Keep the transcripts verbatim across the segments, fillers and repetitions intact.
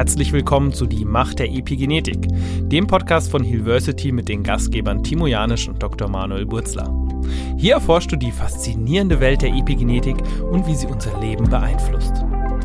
Herzlich willkommen zu Die Macht der Epigenetik, dem Podcast von Healversity mit den Gastgebern Timo Janisch und Doktor Manuel Burzler. Hier erforschst du die faszinierende Welt der Epigenetik und wie sie unser Leben beeinflusst.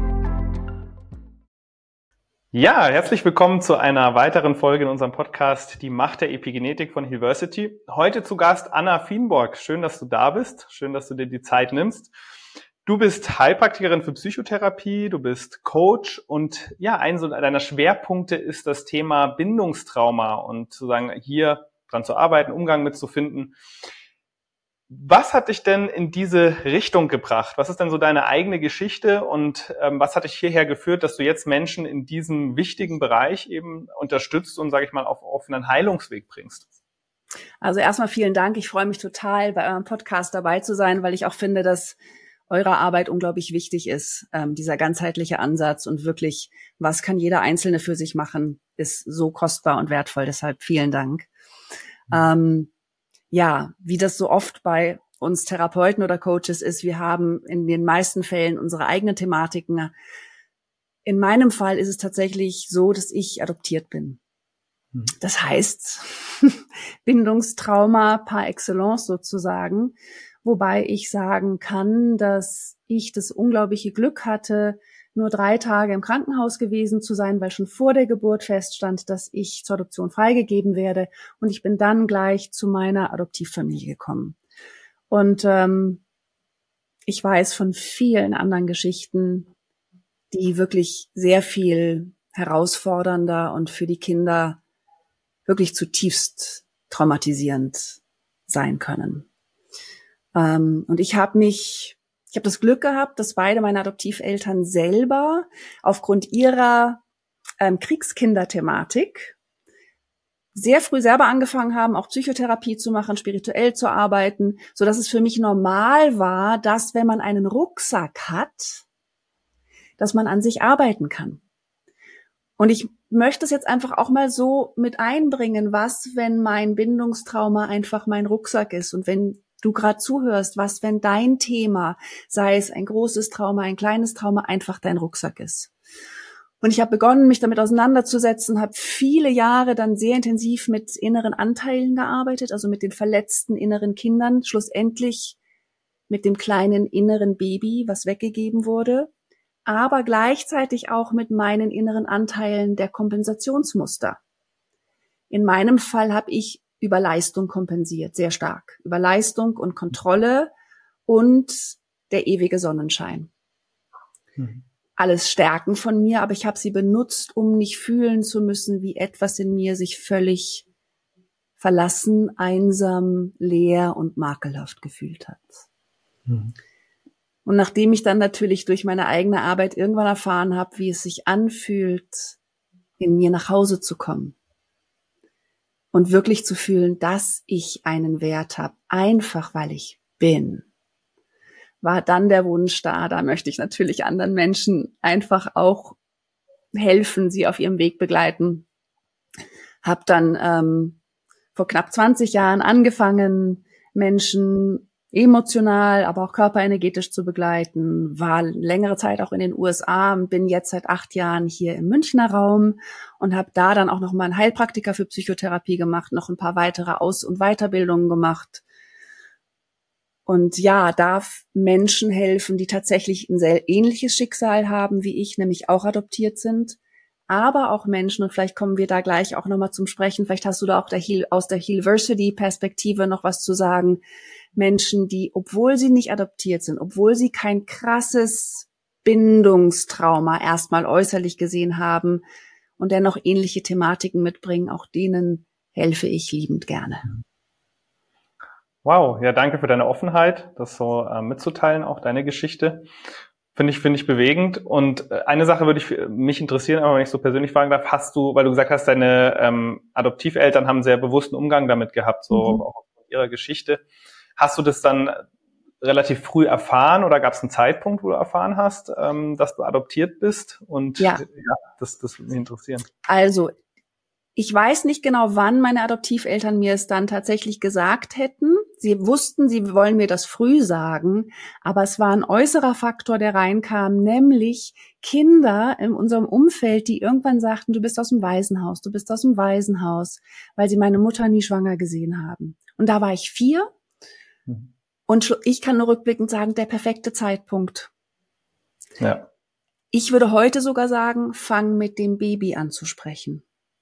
Ja, herzlich willkommen zu einer weiteren Folge in unserem Podcast Die Macht der Epigenetik von Healversity. Heute zu Gast Anna Fienborg. Schön, dass du da bist. Schön, dass du dir die Zeit nimmst. Du bist Heilpraktikerin für Psychotherapie, du bist Coach und ja, ein so deiner Schwerpunkte ist das Thema Bindungstrauma und sozusagen hier dran zu arbeiten, Umgang mitzufinden. Was hat dich denn in diese Richtung gebracht? Was ist denn so deine eigene Geschichte und ähm, was hat dich hierher geführt, dass du jetzt Menschen in diesem wichtigen Bereich eben unterstützt und, sage ich mal, auf, auf einen Heilungsweg bringst? Also erstmal vielen Dank. Ich freue mich total, bei eurem Podcast dabei zu sein, weil ich auch finde, dass eure Arbeit unglaublich wichtig ist, ähm, dieser ganzheitliche Ansatz und wirklich, was kann jeder Einzelne für sich machen, ist so kostbar und wertvoll. Deshalb vielen Dank. Mhm. Ähm, ja, wie das so oft bei uns Therapeuten oder Coaches ist, wir haben in den meisten Fällen unsere eigenen Thematiken. In meinem Fall ist es tatsächlich so, dass ich adoptiert bin. Mhm. Das heißt, Bindungstrauma par excellence sozusagen. Wobei ich sagen kann, dass ich das unglaubliche Glück hatte, nur drei Tage im Krankenhaus gewesen zu sein, weil schon vor der Geburt feststand, dass ich zur Adoption freigegeben werde. Und ich bin dann gleich zu meiner Adoptivfamilie gekommen. Und ähm, ich weiß von vielen anderen Geschichten, die wirklich sehr viel herausfordernder und für die Kinder wirklich zutiefst traumatisierend sein können. Ähm, und ich habe mich, ich habe das Glück gehabt, dass beide meine Adoptiveltern selber aufgrund ihrer ähm, Kriegskinderthematik sehr früh selber angefangen haben, auch Psychotherapie zu machen, spirituell zu arbeiten, so dass es für mich normal war, dass wenn man einen Rucksack hat, dass man an sich arbeiten kann. Und ich möchte es jetzt einfach auch mal so mit einbringen, was, wenn mein Bindungstrauma einfach mein Rucksack ist und wenn du gerade zuhörst, was, wenn dein Thema, sei es ein großes Trauma, ein kleines Trauma, einfach dein Rucksack ist. Und ich habe begonnen, mich damit auseinanderzusetzen, habe viele Jahre dann sehr intensiv mit inneren Anteilen gearbeitet, also mit den verletzten inneren Kindern, schlussendlich mit dem kleinen inneren Baby, was weggegeben wurde, aber gleichzeitig auch mit meinen inneren Anteilen der Kompensationsmuster. In meinem Fall habe ich über Leistung kompensiert, sehr stark. Über Leistung und Kontrolle und der ewige Sonnenschein. Mhm. Alles Stärken von mir, aber ich habe sie benutzt, um nicht fühlen zu müssen, wie etwas in mir sich völlig verlassen, einsam, leer und makelhaft gefühlt hat. Mhm. Und nachdem ich dann natürlich durch meine eigene Arbeit irgendwann erfahren habe, wie es sich anfühlt, in mir nach Hause zu kommen, und wirklich zu fühlen, dass ich einen Wert habe, einfach weil ich bin, war dann der Wunsch da. Da möchte ich natürlich anderen Menschen einfach auch helfen, sie auf ihrem Weg begleiten. Hab dann ähm, vor knapp zwanzig Jahren angefangen, Menschen emotional, aber auch körperenergetisch zu begleiten, war längere Zeit auch in den U S A, bin jetzt seit acht Jahren hier im Münchner Raum und habe da dann auch noch mal einen Heilpraktiker für Psychotherapie gemacht, noch ein paar weitere Aus- und Weiterbildungen gemacht. Und ja, darf Menschen helfen, die tatsächlich ein sehr ähnliches Schicksal haben wie ich, nämlich auch adoptiert sind, aber auch Menschen, und vielleicht kommen wir da gleich auch nochmal zum Sprechen, vielleicht hast du da auch der Heal, aus der Healversity-Perspektive noch was zu sagen, Menschen, die, obwohl sie nicht adoptiert sind, obwohl sie kein krasses Bindungstrauma erstmal äußerlich gesehen haben und dennoch ähnliche Thematiken mitbringen, auch denen helfe ich liebend gerne. Wow, ja, danke für deine Offenheit, das so äh, mitzuteilen, auch deine Geschichte. Finde ich, finde ich bewegend. Und eine Sache würde ich mich interessieren, aber wenn ich so persönlich fragen darf, hast du, weil du gesagt hast, deine ähm, Adoptiveltern haben einen sehr bewussten Umgang damit gehabt, so mhm. auch aufgrund ihrer Geschichte. Hast du das dann relativ früh erfahren oder gab es einen Zeitpunkt, wo du erfahren hast, ähm, dass du adoptiert bist? Und ja, ja das, das würde mich interessieren. Also, ich weiß nicht genau, wann meine Adoptiveltern mir es dann tatsächlich gesagt hätten. Sie wussten, sie wollen mir das früh sagen, aber es war ein äußerer Faktor, der reinkam, nämlich Kinder in unserem Umfeld, die irgendwann sagten, du bist aus dem Waisenhaus, du bist aus dem Waisenhaus, weil sie meine Mutter nie schwanger gesehen haben. Und da war ich vier mhm. und ich kann nur rückblickend sagen, der perfekte Zeitpunkt. Ja. Ich würde heute sogar sagen, fang mit dem Baby an zu sprechen.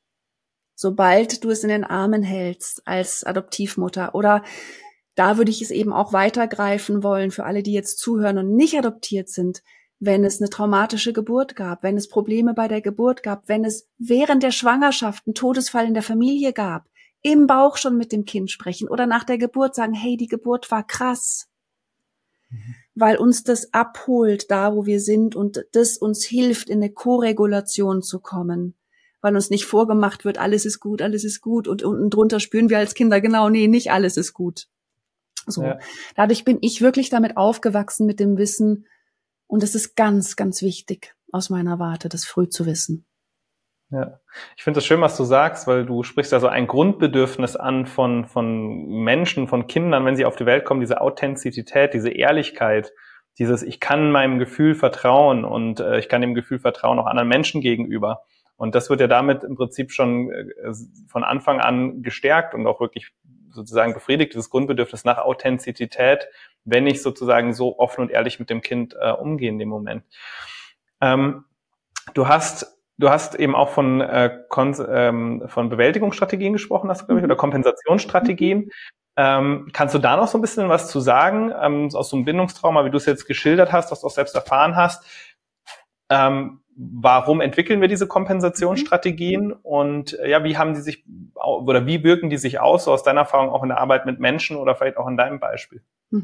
Sobald du es in den Armen hältst als Adoptivmutter, oder da würde ich es eben auch weitergreifen wollen für alle, die jetzt zuhören und nicht adoptiert sind, wenn es eine traumatische Geburt gab, wenn es Probleme bei der Geburt gab, wenn es während der Schwangerschaft einen Todesfall in der Familie gab, im Bauch schon mit dem Kind sprechen oder nach der Geburt sagen, hey, die Geburt war krass, mhm. weil uns das abholt, da wo wir sind, und das uns hilft, in eine Koregulation zu kommen. Weil uns nicht vorgemacht wird, alles ist gut, alles ist gut, und unten drunter spüren wir als Kinder, genau, nee, nicht alles ist gut. So. Ja. Dadurch bin ich wirklich damit aufgewachsen, mit dem Wissen, und es ist ganz, ganz wichtig, aus meiner Warte, das früh zu wissen. Ja, ich finde es schön, was du sagst, weil du sprichst ja so ein Grundbedürfnis an von, von Menschen, von Kindern, wenn sie auf die Welt kommen, diese Authentizität, diese Ehrlichkeit, dieses, ich kann meinem Gefühl vertrauen, und äh, ich kann dem Gefühl vertrauen auch anderen Menschen gegenüber. Und das wird ja damit im Prinzip schon äh, von Anfang an gestärkt und auch wirklich sozusagen befriedigt, dieses Grundbedürfnis nach Authentizität, wenn ich sozusagen so offen und ehrlich mit dem Kind äh, umgehe in dem Moment. Ähm, du hast du hast eben auch von äh, Kon- ähm, von Bewältigungsstrategien gesprochen, hast du, glaube ich, oder Kompensationsstrategien. Ähm, kannst du da noch so ein bisschen was zu sagen, ähm, aus so einem Bindungstrauma, wie du es jetzt geschildert hast, was du auch selbst erfahren hast? Ähm, warum entwickeln wir diese Kompensationsstrategien, und ja, wie haben die sich oder wie wirken die sich aus, so aus deiner Erfahrung auch in der Arbeit mit Menschen oder vielleicht auch in deinem Beispiel?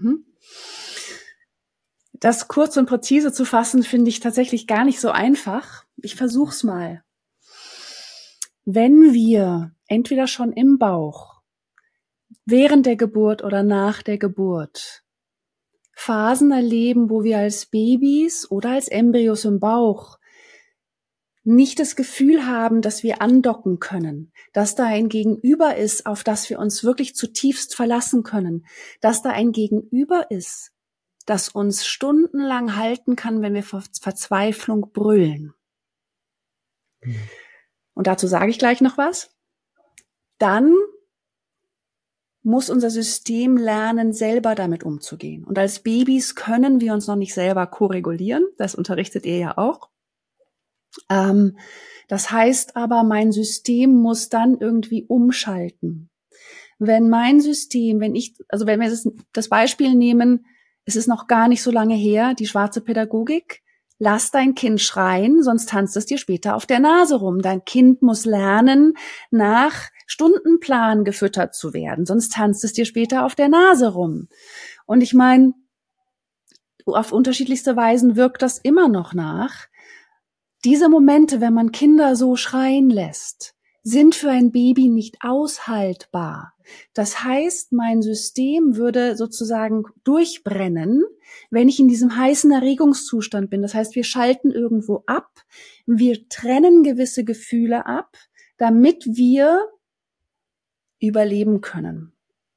Das kurz und präzise zu fassen, finde ich tatsächlich gar nicht so einfach. Ich versuch's mal. Wenn wir entweder schon im Bauch, während der Geburt oder nach der Geburt Phasen erleben, wo wir als Babys oder als Embryos im Bauch nicht das Gefühl haben, dass wir andocken können, dass da ein Gegenüber ist, auf das wir uns wirklich zutiefst verlassen können, dass da ein Gegenüber ist, das uns stundenlang halten kann, wenn wir vor Verzweiflung brüllen. Mhm. Und dazu sage ich gleich noch was. Dann muss unser System lernen, selber damit umzugehen. Und als Babys können wir uns noch nicht selber koregulieren. Das unterrichtet ihr ja auch. Ähm, das heißt aber, mein System muss dann irgendwie umschalten. Wenn mein System, wenn ich, also wenn wir das, das Beispiel nehmen, es ist noch gar nicht so lange her, die schwarze Pädagogik, lass dein Kind schreien, sonst tanzt es dir später auf der Nase rum. Dein Kind muss lernen, nach Stundenplan gefüttert zu werden, sonst tanzt es dir später auf der Nase rum. Und ich meine, auf unterschiedlichste Weisen wirkt das immer noch nach. Diese Momente, wenn man Kinder so schreien lässt, sind für ein Baby nicht aushaltbar. Das heißt, mein System würde sozusagen durchbrennen, wenn ich in diesem heißen Erregungszustand bin. Das heißt, wir schalten irgendwo ab, wir trennen gewisse Gefühle ab, damit wir überleben können.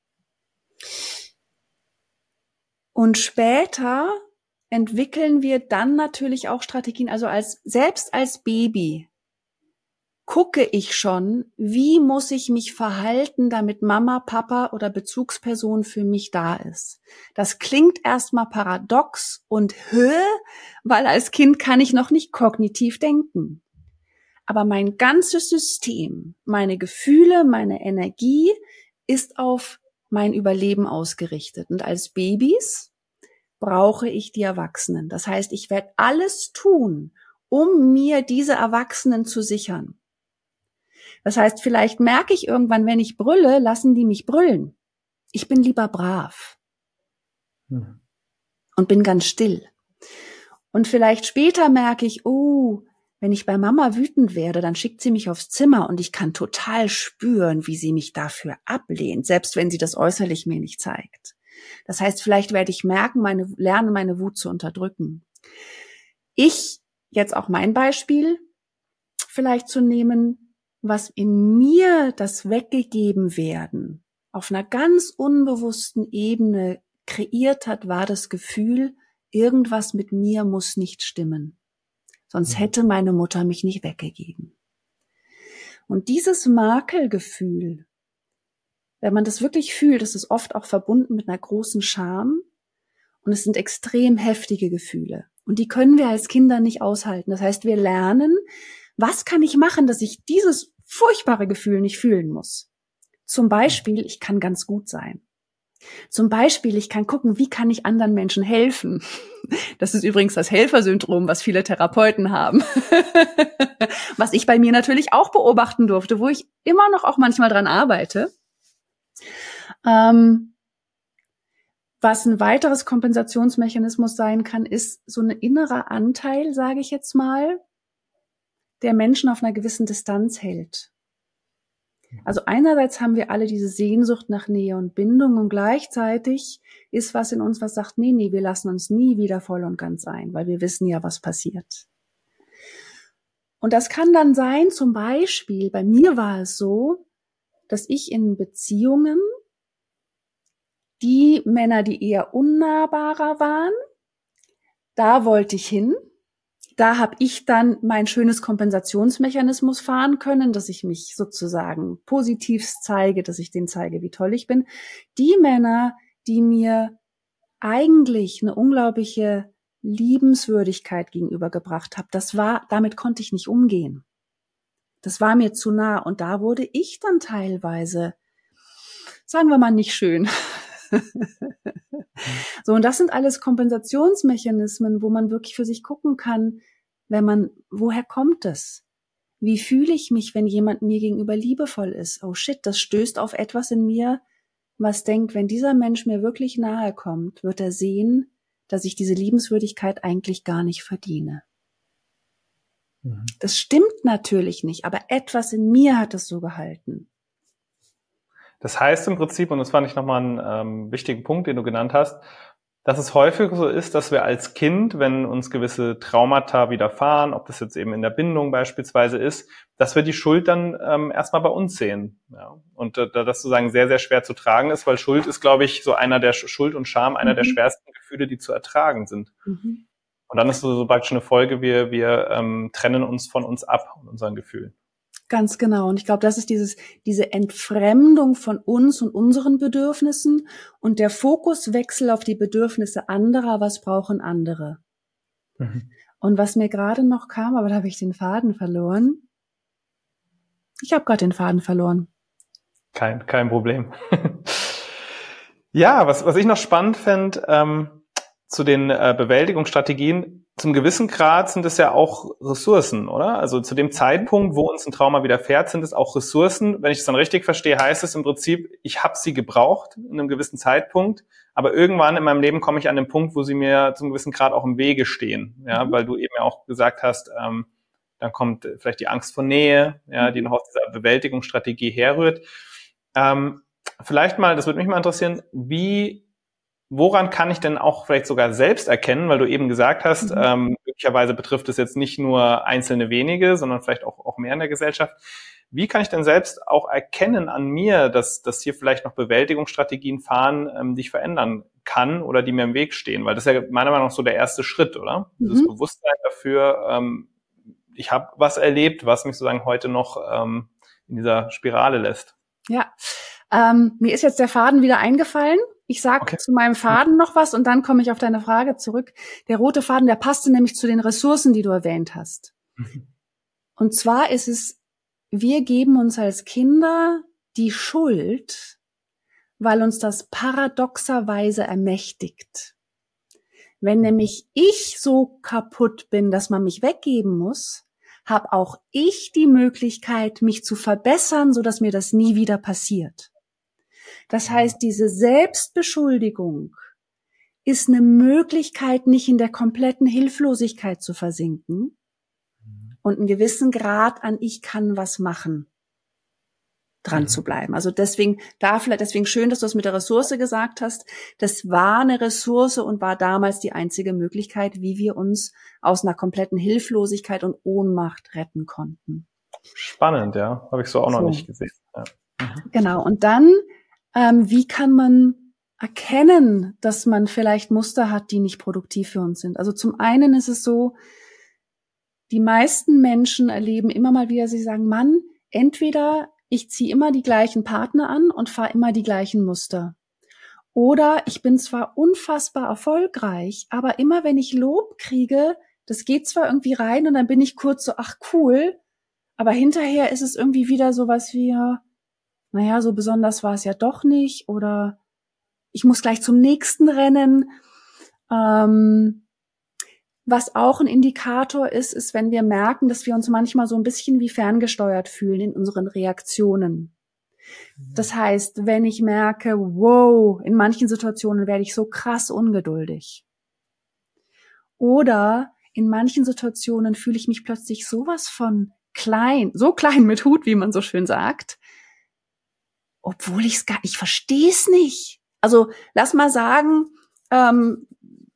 Und später entwickeln wir dann natürlich auch Strategien, also als, selbst als Baby gucke ich schon, wie muss ich mich verhalten, damit Mama, Papa oder Bezugsperson für mich da ist. Das klingt erstmal paradox und hö, weil als Kind kann ich noch nicht kognitiv denken. Aber mein ganzes System, meine Gefühle, meine Energie ist auf mein Überleben ausgerichtet. Und als Babys brauche ich die Erwachsenen. Das heißt, ich werde alles tun, um mir diese Erwachsenen zu sichern. Das heißt, vielleicht merke ich irgendwann, wenn ich brülle, lassen die mich brüllen. Ich bin lieber brav hm. und bin ganz still. Und vielleicht später merke ich, oh, wenn ich bei Mama wütend werde, dann schickt sie mich aufs Zimmer und ich kann total spüren, wie sie mich dafür ablehnt, selbst wenn sie das äußerlich mir nicht zeigt. Das heißt, vielleicht werde ich merken, meine, lernen, meine Wut zu unterdrücken. Ich, jetzt auch mein Beispiel, vielleicht zu nehmen, was in mir das weggegeben werden auf einer ganz unbewussten Ebene kreiert hat, war das Gefühl, irgendwas mit mir muss nicht stimmen. Sonst hätte meine Mutter mich nicht weggegeben. Und dieses Makelgefühl, wenn man das wirklich fühlt, ist es oft auch verbunden mit einer großen Scham. Und es sind extrem heftige Gefühle. Und die können wir als Kinder nicht aushalten. Das heißt, wir lernen, was kann ich machen, dass ich dieses furchtbare Gefühl nicht fühlen muss. Zum Beispiel, ich kann ganz gut sein. Zum Beispiel, ich kann gucken, wie kann ich anderen Menschen helfen. Das ist übrigens das Helfersyndrom, was viele Therapeuten haben. Was ich bei mir natürlich auch beobachten durfte, wo ich immer noch auch manchmal dran arbeite. Ähm, was ein weiteres Kompensationsmechanismus sein kann, ist so ein innerer Anteil, sage ich jetzt mal, der Menschen auf einer gewissen Distanz hält. Also einerseits haben wir alle diese Sehnsucht nach Nähe und Bindung und gleichzeitig ist was in uns, was sagt, nee, nee, wir lassen uns nie wieder voll und ganz ein, weil wir wissen ja, was passiert. Und das kann dann sein, zum Beispiel, bei mir war es so, dass ich in Beziehungen die Männer, die eher unnahbarer waren, da wollte ich hin. Da habe ich dann mein schönes Kompensationsmechanismus fahren können, dass ich mich sozusagen positiv zeige, dass ich denen zeige, wie toll ich bin. Die Männer, die mir eigentlich eine unglaubliche Liebenswürdigkeit gegenübergebracht haben, das war, damit konnte ich nicht umgehen. Das war mir zu nah und da wurde ich dann teilweise, sagen wir mal, nicht schön. So, und das sind alles Kompensationsmechanismen, wo man wirklich für sich gucken kann, wenn man, woher kommt es? Wie fühle ich mich, wenn jemand mir gegenüber liebevoll ist? Oh shit, das stößt auf etwas in mir, was denkt, wenn dieser Mensch mir wirklich nahe kommt, wird er sehen, dass ich diese Liebenswürdigkeit eigentlich gar nicht verdiene. Mhm. Das stimmt natürlich nicht, aber etwas in mir hat es so gehalten. Das heißt im Prinzip, und das fand ich nochmal einen ähm, wichtigen Punkt, den du genannt hast, dass es häufig so ist, dass wir als Kind, wenn uns gewisse Traumata widerfahren, ob das jetzt eben in der Bindung beispielsweise ist, dass wir die Schuld dann ähm, erstmal bei uns sehen. Ja. Und äh, das sozusagen sehr, sehr schwer zu tragen ist, weil Schuld ist, glaube ich, so einer der Schuld und Scham, einer mhm. der schwersten Gefühle, die zu ertragen sind. Mhm. Und dann ist so, so praktisch eine Folge, wir, wir ähm, trennen uns von uns ab und unseren Gefühlen. Ganz genau. Und ich glaube, das ist dieses, diese Entfremdung von uns und unseren Bedürfnissen und der Fokuswechsel auf die Bedürfnisse anderer. Was brauchen andere? Mhm. Und was mir gerade noch kam, aber da habe ich den Faden verloren. Ich habe gerade den Faden verloren. Kein, kein Problem. Ja, was, was ich noch spannend fände, ähm, zu den äh, Bewältigungsstrategien, zum gewissen Grad sind es ja auch Ressourcen, oder? Also zu dem Zeitpunkt, wo uns ein Trauma widerfährt, sind es auch Ressourcen. Wenn ich es dann richtig verstehe, heißt es im Prinzip, ich habe sie gebraucht in einem gewissen Zeitpunkt, aber irgendwann in meinem Leben komme ich an den Punkt, wo sie mir zum gewissen Grad auch im Wege stehen, ja, mhm. weil du eben ja auch gesagt hast, ähm, dann kommt vielleicht die Angst vor Nähe, ja, die noch aus dieser Bewältigungsstrategie herrührt. Ähm, vielleicht mal, das würde mich mal interessieren, wie Woran kann ich denn auch vielleicht sogar selbst erkennen, weil du eben gesagt hast, mhm. ähm, möglicherweise betrifft es jetzt nicht nur einzelne wenige, sondern vielleicht auch, auch mehr in der Gesellschaft. Wie kann ich denn selbst auch erkennen an mir, dass, dass hier vielleicht noch Bewältigungsstrategien fahren, ähm, die ich verändern kann oder die mir im Weg stehen? Weil das ist ja meiner Meinung nach so der erste Schritt, oder? Mhm. Dieses Bewusstsein dafür, ähm, ich habe was erlebt, was mich sozusagen heute noch ähm, in dieser Spirale lässt. Ja, ähm, mir ist jetzt der Faden wieder eingefallen. Ich sag okay. zu meinem Faden noch was und dann komme ich auf deine Frage zurück. Der rote Faden, der passte nämlich zu den Ressourcen, die du erwähnt hast. Mhm. Und zwar ist es, wir geben uns als Kinder die Schuld, weil uns das paradoxerweise ermächtigt. Wenn nämlich ich so kaputt bin, dass man mich weggeben muss, habe auch ich die Möglichkeit, mich zu verbessern, sodass mir das nie wieder passiert. Das heißt, diese Selbstbeschuldigung ist eine Möglichkeit, nicht in der kompletten Hilflosigkeit zu versinken und einen gewissen Grad an ich kann was machen dran mhm. zu bleiben. Also deswegen, da vielleicht, deswegen schön, dass du es mit der Ressource gesagt hast. Das war eine Ressource und war damals die einzige Möglichkeit, wie wir uns aus einer kompletten Hilflosigkeit und Ohnmacht retten konnten. Spannend, ja. Habe ich so auch so. noch nicht gesehen. Ja. Mhm. Genau. Und dann ähm, wie kann man erkennen, dass man vielleicht Muster hat, die nicht produktiv für uns sind. Also zum einen ist es so, die meisten Menschen erleben immer mal wieder, sie sagen, Mann, entweder ich ziehe immer die gleichen Partner an und fahre immer die gleichen Muster. Oder ich bin zwar unfassbar erfolgreich, aber immer wenn ich Lob kriege, das geht zwar irgendwie rein und dann bin ich kurz so, ach cool, aber hinterher ist es irgendwie wieder sowas wie, naja, so besonders war es ja doch nicht oder ich muss gleich zum nächsten rennen. Ähm, was auch ein Indikator ist, ist, wenn wir merken, dass wir uns manchmal so ein bisschen wie ferngesteuert fühlen in unseren Reaktionen. Das heißt, wenn ich merke, wow, in manchen Situationen werde ich so krass ungeduldig. Oder in manchen Situationen fühle ich mich plötzlich sowas von klein, so klein mit Hut, wie man so schön sagt, obwohl ich es gar, ich verstehe es nicht. Also lass mal sagen, ähm,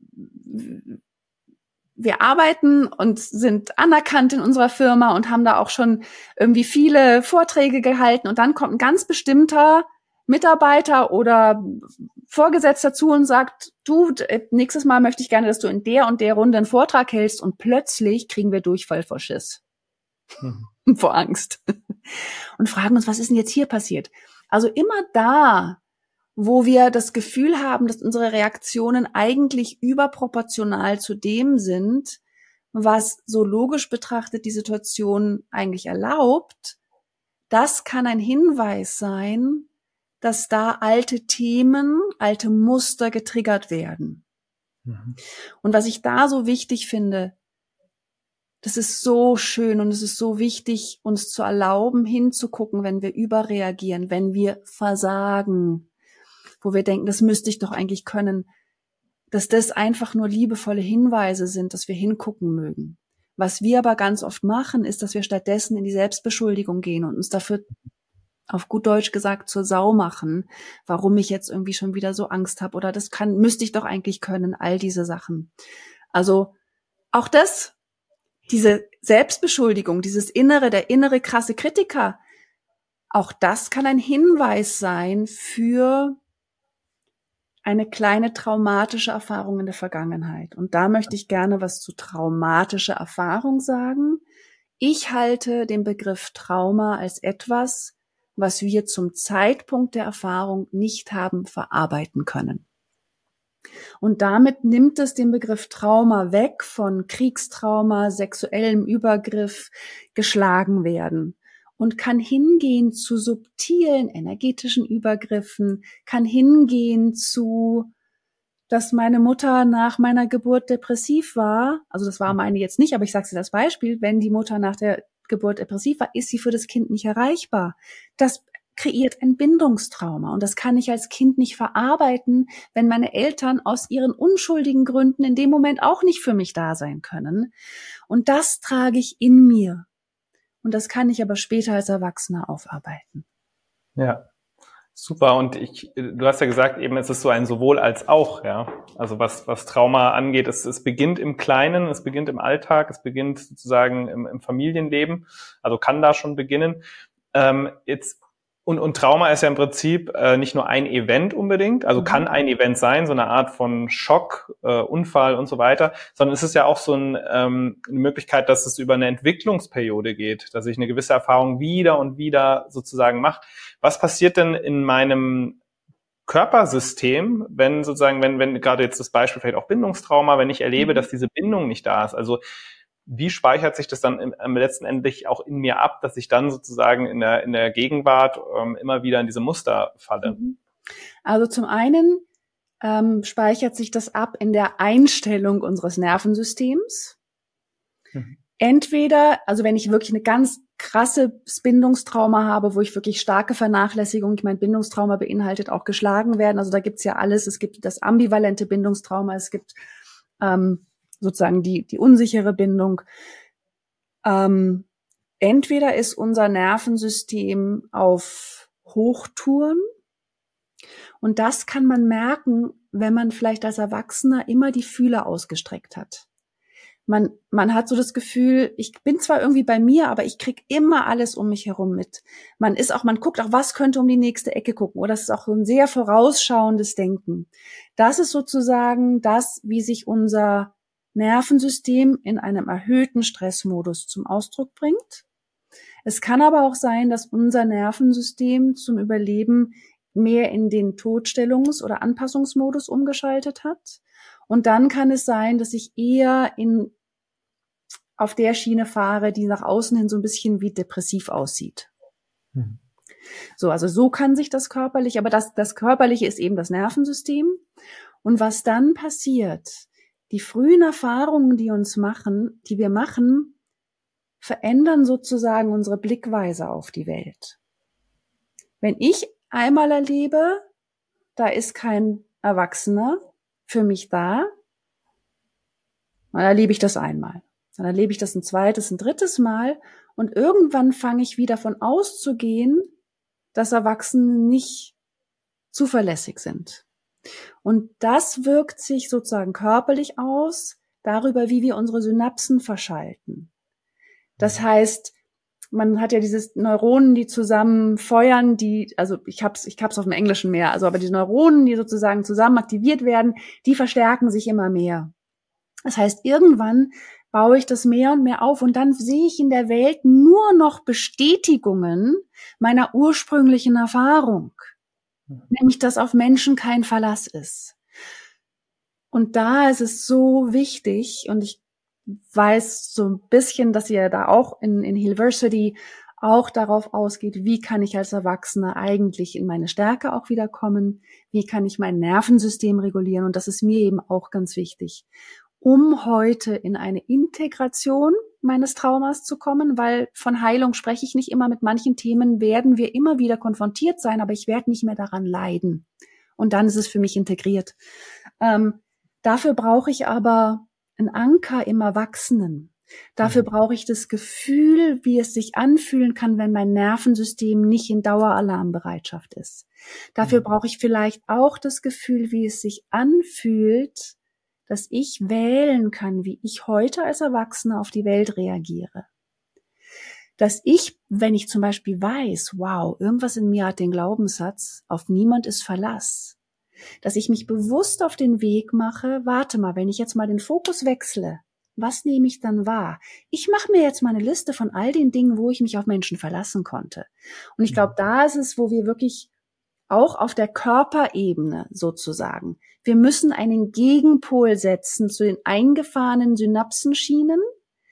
wir arbeiten und sind anerkannt in unserer Firma und haben da auch schon irgendwie viele Vorträge gehalten und dann kommt ein ganz bestimmter Mitarbeiter oder Vorgesetzter zu und sagt, du, nächstes Mal möchte ich gerne, dass du in der und der Runde einen Vortrag hältst und plötzlich kriegen wir Durchfall vor Schiss, mhm. vor Angst und fragen uns, was ist denn jetzt hier passiert? Also immer da, wo wir das Gefühl haben, dass unsere Reaktionen eigentlich überproportional zu dem sind, was so logisch betrachtet die Situation eigentlich erlaubt, das kann ein Hinweis sein, dass da alte Themen, alte Muster getriggert werden. Mhm. Und was ich da so wichtig finde, das ist so schön und es ist so wichtig, uns zu erlauben, hinzugucken, wenn wir überreagieren, wenn wir versagen, wo wir denken, das müsste ich doch eigentlich können, dass das einfach nur liebevolle Hinweise sind, dass wir hingucken mögen. Was wir aber ganz oft machen, ist, dass wir stattdessen in die Selbstbeschuldigung gehen und uns dafür, auf gut Deutsch gesagt, zur Sau machen, warum ich jetzt irgendwie schon wieder so Angst habe oder das kann, müsste ich doch eigentlich können, all diese Sachen. Also auch das, diese Selbstbeschuldigung, dieses innere, der innere krasse Kritiker, auch das kann ein Hinweis sein für eine kleine traumatische Erfahrung in der Vergangenheit. Und da möchte ich gerne was zu traumatischer Erfahrung sagen. Ich halte den Begriff Trauma als etwas, was wir zum Zeitpunkt der Erfahrung nicht haben verarbeiten können. Und damit nimmt es den Begriff Trauma weg von Kriegstrauma, sexuellem Übergriff, geschlagen werden. Und kann hingehen zu subtilen energetischen Übergriffen, kann hingehen zu, dass meine Mutter nach meiner Geburt depressiv war. Also das war meine jetzt nicht, aber ich sage dir das Beispiel. Wenn die Mutter nach der Geburt depressiv war, ist sie für das Kind nicht erreichbar. Das kreiert ein Bindungstrauma und das kann ich als Kind nicht verarbeiten, wenn meine Eltern aus ihren unschuldigen Gründen in dem Moment auch nicht für mich da sein können. Und das trage ich in mir. Und das kann ich aber später als Erwachsener aufarbeiten. Ja, super. Und ich, du hast ja gesagt, eben es ist so ein sowohl als auch, ja. Also was, was Trauma angeht, es, es beginnt im Kleinen, es beginnt im Alltag, es beginnt sozusagen im, im Familienleben. Also kann da schon beginnen. Ähm, jetzt Und, und Trauma ist ja im Prinzip äh, nicht nur ein Event unbedingt, also mhm. kann ein Event sein, so eine Art von Schock, äh, Unfall und so weiter, sondern es ist ja auch so ein, ähm, eine Möglichkeit, dass es über eine Entwicklungsperiode geht, dass ich eine gewisse Erfahrung wieder und wieder sozusagen mache. Was passiert denn in meinem Körpersystem, wenn sozusagen, wenn, wenn gerade jetzt das Beispiel vielleicht auch Bindungstrauma, wenn ich erlebe, mhm. dass diese Bindung nicht da ist, also wie speichert sich das dann im, im letzten Endlich auch in mir ab, dass ich dann sozusagen in der, in der Gegenwart ähm, immer wieder in diese Muster falle? Also zum einen ähm, speichert sich das ab in der Einstellung unseres Nervensystems. Mhm. Entweder, also wenn ich wirklich eine ganz krasse Bindungstrauma habe, wo ich wirklich starke Vernachlässigung, ich meine, Bindungstrauma beinhaltet auch geschlagen werden, also da gibt's ja alles, es gibt das ambivalente Bindungstrauma, es gibt ähm, sozusagen die, die unsichere Bindung. Ähm, entweder ist unser Nervensystem auf Hochtouren und das kann man merken, wenn man vielleicht als Erwachsener immer die Fühler ausgestreckt hat. Man, man hat so das Gefühl, ich bin zwar irgendwie bei mir, aber ich krieg immer alles um mich herum mit. Man ist auch, man guckt auch, was könnte um die nächste Ecke gucken. Oder das ist auch so ein sehr vorausschauendes Denken. Das ist sozusagen das, wie sich unser Nervensystem in einem erhöhten Stressmodus zum Ausdruck bringt. Es kann aber auch sein, dass unser Nervensystem zum Überleben mehr in den Todstellungs- oder Anpassungsmodus umgeschaltet hat. Und dann kann es sein, dass ich eher in auf der Schiene fahre, die nach außen hin so ein bisschen wie depressiv aussieht. Mhm. So, also so kann sich das körperlich, aber das, das Körperliche ist eben das Nervensystem. Und was dann passiert, die frühen Erfahrungen, die uns machen, die wir machen, verändern sozusagen unsere Blickweise auf die Welt. Wenn ich einmal erlebe, da ist kein Erwachsener für mich da, dann erlebe ich das einmal. Dann erlebe ich das ein zweites, ein drittes Mal und irgendwann fange ich wieder davon auszugehen, dass Erwachsene nicht zuverlässig sind. Und das wirkt sich sozusagen körperlich aus, darüber, wie wir unsere Synapsen verschalten. Das heißt, man hat ja diese Neuronen, die zusammen feuern, die, also ich hab's, ich hab's auf dem Englischen mehr, also aber die Neuronen, die sozusagen zusammen aktiviert werden, die verstärken sich immer mehr. Das heißt, irgendwann baue ich das mehr und mehr auf und dann sehe ich in der Welt nur noch Bestätigungen meiner ursprünglichen Erfahrung, mhm. nämlich, dass auf Menschen kein Verlass ist. Und da ist es so wichtig, und ich weiß so ein bisschen, dass ihr da auch in, in Healversity auch darauf ausgeht, wie kann ich als Erwachsener eigentlich in meine Stärke auch wiederkommen, wie kann ich mein Nervensystem regulieren, und das ist mir eben auch ganz wichtig, um heute in eine Integration meines Traumas zu kommen, weil von Heilung spreche ich nicht immer. Mit manchen Themen werden wir immer wieder konfrontiert sein, aber ich werde nicht mehr daran leiden. Und dann ist es für mich integriert. Ähm, dafür brauche ich aber einen Anker im Erwachsenen. Dafür brauche ich das Gefühl, wie es sich anfühlen kann, wenn mein Nervensystem nicht in Daueralarmbereitschaft ist. Dafür brauche ich vielleicht auch das Gefühl, wie es sich anfühlt, dass ich wählen kann, wie ich heute als Erwachsener auf die Welt reagiere. Dass ich, wenn ich zum Beispiel weiß, wow, irgendwas in mir hat den Glaubenssatz, auf niemand ist Verlass, dass ich mich bewusst auf den Weg mache, warte mal, wenn ich jetzt mal den Fokus wechsle, was nehme ich dann wahr? Ich mache mir jetzt mal eine Liste von all den Dingen, wo ich mich auf Menschen verlassen konnte. Und ich glaube, da ist es, wo wir wirklich auch auf der Körperebene sozusagen, wir müssen einen Gegenpol setzen zu den eingefahrenen Synapsenschienen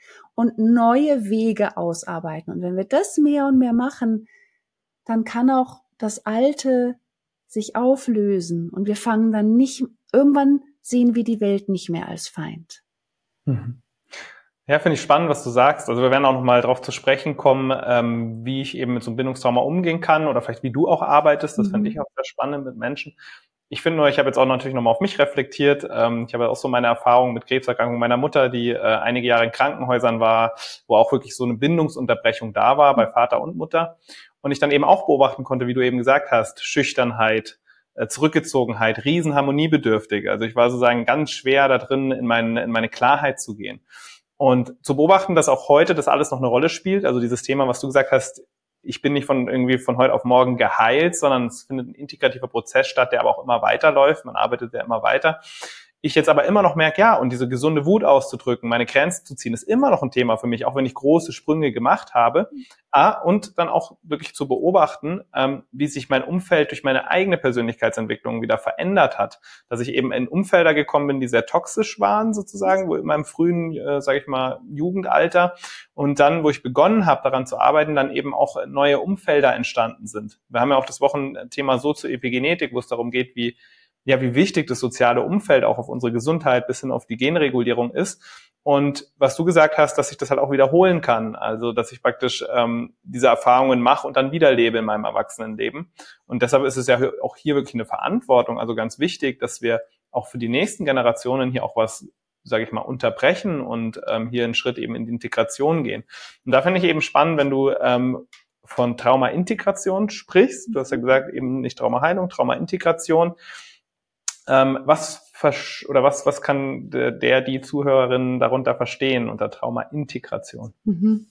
und neue Wege ausarbeiten. Und wenn wir das mehr und mehr machen, dann kann auch das Alte sich auflösen und wir fangen dann nicht, irgendwann sehen wir die Welt nicht mehr als Feind. Mhm. Ja, finde ich spannend, was du sagst. Also wir werden auch nochmal darauf zu sprechen kommen, ähm, wie ich eben mit so einem Bindungstrauma umgehen kann oder vielleicht wie du auch arbeitest. Das mhm. finde ich auch sehr spannend mit Menschen. Ich finde nur, ich habe jetzt auch natürlich nochmal auf mich reflektiert. Ähm, ich habe auch so meine Erfahrung mit Krebserkrankung meiner Mutter, die äh, einige Jahre in Krankenhäusern war, wo auch wirklich so eine Bindungsunterbrechung da war bei Vater und Mutter. Und ich dann eben auch beobachten konnte, wie du eben gesagt hast, Schüchternheit, äh, Zurückgezogenheit, riesen harmoniebedürftig. Also ich war sozusagen ganz schwer da drin, in, mein, in meine Klarheit zu gehen. Und zu beobachten, dass auch heute das alles noch eine Rolle spielt, also dieses Thema, was du gesagt hast, ich bin nicht von irgendwie von heute auf morgen geheilt, sondern es findet ein integrativer Prozess statt, der aber auch immer weiterläuft. Man arbeitet ja immer weiter. Ich jetzt aber immer noch merke, ja, und diese gesunde Wut auszudrücken, meine Grenzen zu ziehen, ist immer noch ein Thema für mich, auch wenn ich große Sprünge gemacht habe. Ah, und dann auch wirklich zu beobachten, ähm, wie sich mein Umfeld durch meine eigene Persönlichkeitsentwicklung wieder verändert hat. Dass ich eben in Umfelder gekommen bin, die sehr toxisch waren, sozusagen, wo in meinem frühen, äh, sage ich mal, Jugendalter. Und dann, wo ich begonnen habe, daran zu arbeiten, dann eben auch neue Umfelder entstanden sind. Wir haben ja auch das Wochenthema Sozioepigenetik, wo es darum geht, wie ja, wie wichtig das soziale Umfeld auch auf unsere Gesundheit bis hin auf die Genregulierung ist. Und was du gesagt hast, dass ich das halt auch wiederholen kann. Also, dass ich praktisch ähm, diese Erfahrungen mache und dann wieder lebe in meinem Erwachsenenleben. Und deshalb ist es ja auch hier wirklich eine Verantwortung, also ganz wichtig, dass wir auch für die nächsten Generationen hier auch was, sage ich mal, unterbrechen und ähm, hier einen Schritt eben in die Integration gehen. Und da finde ich eben spannend, wenn du ähm, von Trauma-Integration sprichst. Du hast ja gesagt, eben nicht Traumaheilung, Trauma-Integration. Ähm, was versch- oder was, was kann der, der, die Zuhörerin darunter verstehen unter Trauma-Integration? Mhm.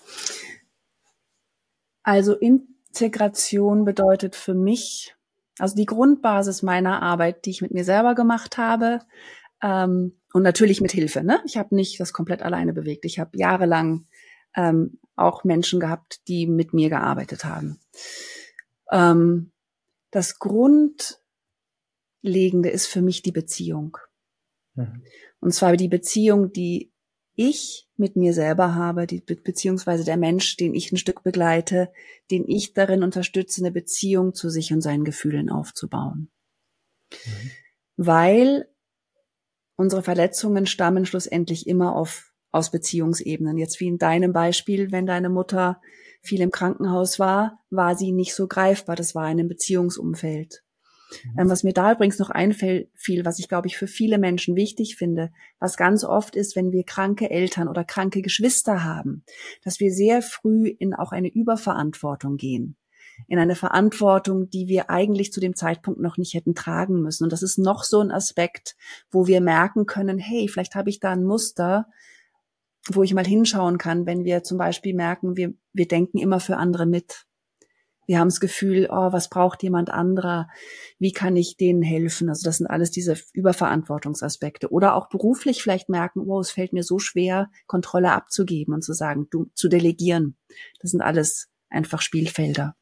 Also Integration bedeutet für mich, also die Grundbasis meiner Arbeit, die ich mit mir selber gemacht habe, ähm, und natürlich mit Hilfe, ne? Ich habe nicht das komplett alleine bewegt. Ich habe jahrelang ähm, auch Menschen gehabt, die mit mir gearbeitet haben. Ähm, das Grundlegende ist für mich die Beziehung. Mhm. Und zwar die Beziehung, die ich mit mir selber habe, die Be- beziehungsweise der Mensch, den ich ein Stück begleite, den ich darin unterstütze, eine Beziehung zu sich und seinen Gefühlen aufzubauen. Mhm. Weil unsere Verletzungen stammen schlussendlich immer auf, aus Beziehungsebenen. Jetzt wie in deinem Beispiel, wenn deine Mutter viel im Krankenhaus war, war sie nicht so greifbar. Das war in einem Beziehungsumfeld. Mhm. Ähm, was mir da übrigens noch einfiel, was ich, glaube ich, für viele Menschen wichtig finde, was ganz oft ist, wenn wir kranke Eltern oder kranke Geschwister haben, dass wir sehr früh in auch eine Überverantwortung gehen. In eine Verantwortung, die wir eigentlich zu dem Zeitpunkt noch nicht hätten tragen müssen. Und das ist noch so ein Aspekt, wo wir merken können, hey, vielleicht habe ich da ein Muster, wo ich mal hinschauen kann, wenn wir zum Beispiel merken, wir, wir denken immer für andere mit. Wir haben das Gefühl, oh, was braucht jemand anderer? Wie kann ich denen helfen? Also das sind alles diese Überverantwortungsaspekte. Oder auch beruflich vielleicht merken, oh, es fällt mir so schwer, Kontrolle abzugeben und zu sagen, du, zu delegieren. Das sind alles einfach Spielfelder.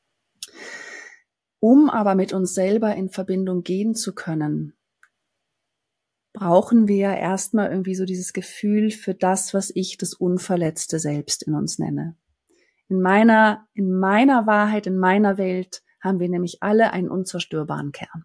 Um aber mit uns selber in Verbindung gehen zu können, brauchen wir erstmal irgendwie so dieses Gefühl für das, was ich das unverletzte Selbst in uns nenne. In meiner, in meiner Wahrheit, in meiner Welt haben wir nämlich alle einen unzerstörbaren Kern.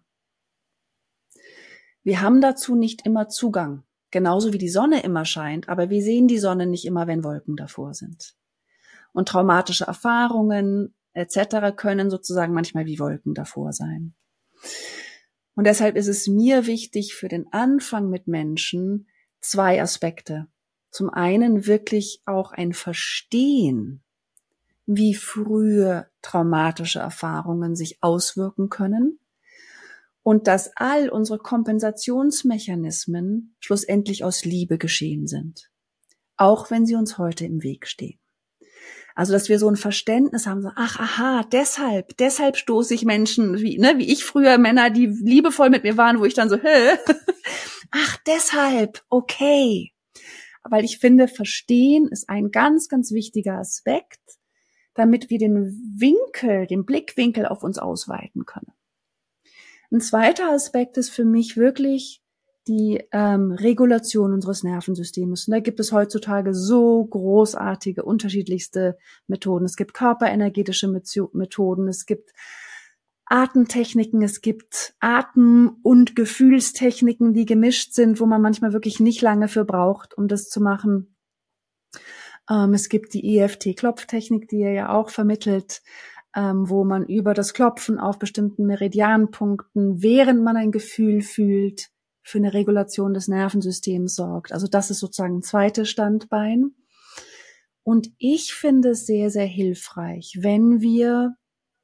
Wir haben dazu nicht immer Zugang, genauso wie die Sonne immer scheint, aber wir sehen die Sonne nicht immer, wenn Wolken davor sind. Und traumatische Erfahrungen et cetera können sozusagen manchmal wie Wolken davor sein. Und deshalb ist es mir wichtig für den Anfang mit Menschen zwei Aspekte. Zum einen wirklich auch ein Verstehen, wie frühe traumatische Erfahrungen sich auswirken können und dass all unsere Kompensationsmechanismen schlussendlich aus Liebe geschehen sind, auch wenn sie uns heute im Weg stehen. Also, dass wir so ein Verständnis haben, so, ach, aha, deshalb, deshalb stoße ich Menschen, wie, ne, wie ich früher Männer, die liebevoll mit mir waren, wo ich dann so, hä? Ach, deshalb, okay. Weil ich finde, Verstehen ist ein ganz, ganz wichtiger Aspekt, damit wir den Winkel, den Blickwinkel auf uns ausweiten können. Ein zweiter Aspekt ist für mich wirklich die ähm, Regulation unseres Nervensystems. Und da gibt es heutzutage so großartige, unterschiedlichste Methoden. Es gibt körperenergetische Methoden, es gibt Atemtechniken, es gibt Atem- und Gefühlstechniken, die gemischt sind, wo man manchmal wirklich nicht lange für braucht, um das zu machen. Ähm, es gibt die E F T-Klopftechnik, die ihr ja auch vermittelt, ähm, wo man über das Klopfen auf bestimmten Meridianpunkten, während man ein Gefühl fühlt, für eine Regulation des Nervensystems sorgt. Also das ist sozusagen ein zweites Standbein. Und ich finde es sehr, sehr hilfreich, wenn wir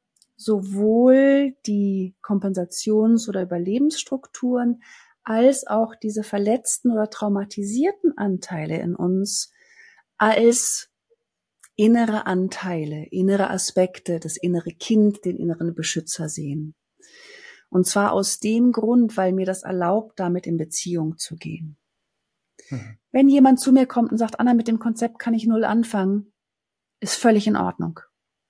sowohl die Kompensations- oder Überlebensstrukturen als auch diese verletzten oder traumatisierten Anteile in uns als innere Anteile, innere Aspekte, das innere Kind, den inneren Beschützer sehen. Und zwar aus dem Grund, weil mir das erlaubt, damit in Beziehung zu gehen. Mhm. Wenn jemand zu mir kommt und sagt, Anna, mit dem Konzept kann ich null anfangen, ist völlig in Ordnung.